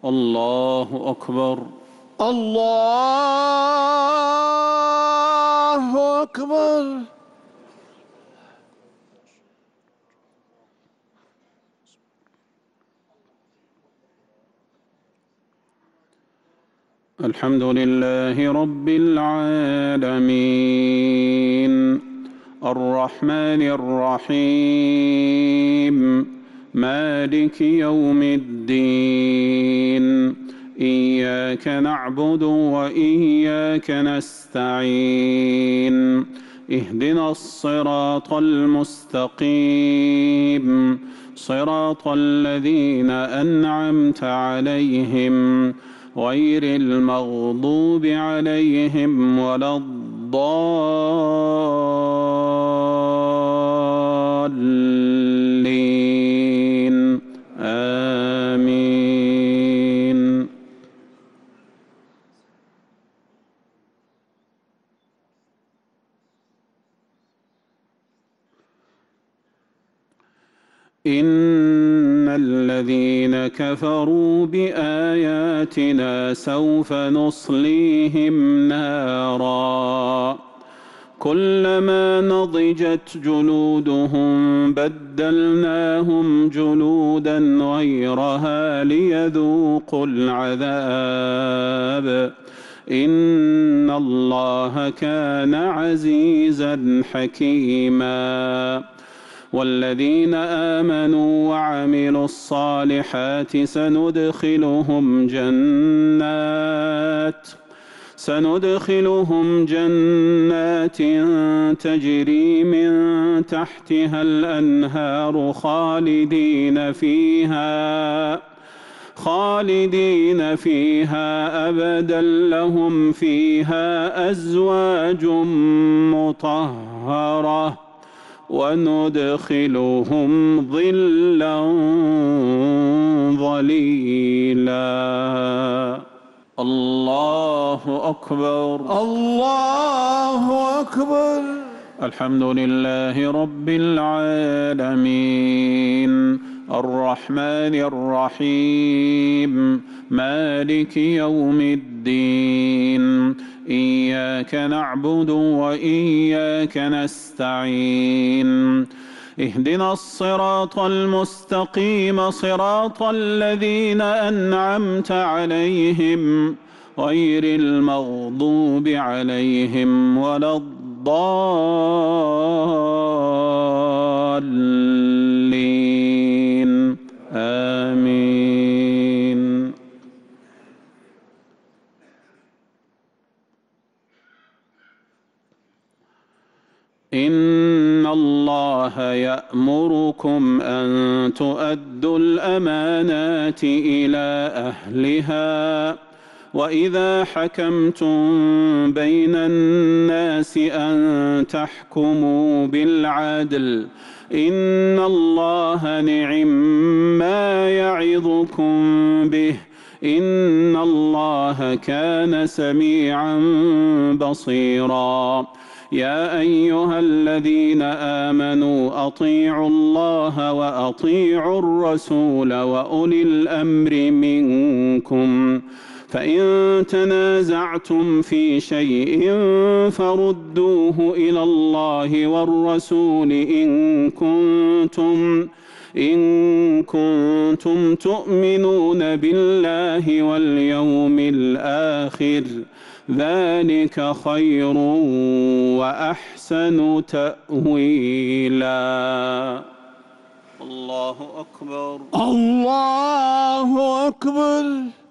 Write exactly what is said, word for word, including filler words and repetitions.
الله أكبر. الله أكبر. الحمد لله رب العالمين الرحمن الرحيم مالك يوم الدين إياك نعبد وإياك نستعين اهدنا الصراط المستقيم صراط الذين أنعمت عليهم غير المغضوب عليهم ولا الضالين آمين. إن الذين كفروا بآياتنا سوف نصليهم نارا كلما نضجت جلودهم بدلناهم جلودا غيرها ليذوقوا العذاب إن الله كان عزيزا حكيما. والذين آمنوا وعملوا الصالحات سندخلهم جنات سندخلهم جنات تجري من تحتها الأنهار خالدين فيها خالدين فيها أبدا لهم فيها أزواج مطهرة وندخلهم ظلا ظليلا. الله أكبر. الله أكبر. الحمد لله رب العالمين الرحمن الرحيم مالك يوم الدين إياك نعبد وإياك نستعين اهدنا الصراط المستقيم صراط الذين أنعمت عليهم غير المغضوب عليهم ولا الضالين آمين. إن الله يأمركم أن تؤدوا الأمانات إلى أهلها وإذا حكمتم بين الناس أن تحكموا بالعدل إن الله نعم ما يعظكم به إن الله كان سميعا بصيرا. يا أيها الذين آمنوا أطيعوا الله وأطيعوا الرسول وأولي الأمر منكم فإن تنازعتم في شيء فردوه إلى الله والرسول إن كنتم إن كنتم تؤمنون بالله واليوم الآخر ذلك خير وأحسن تأويلا. الله أكبر. الله أكبر.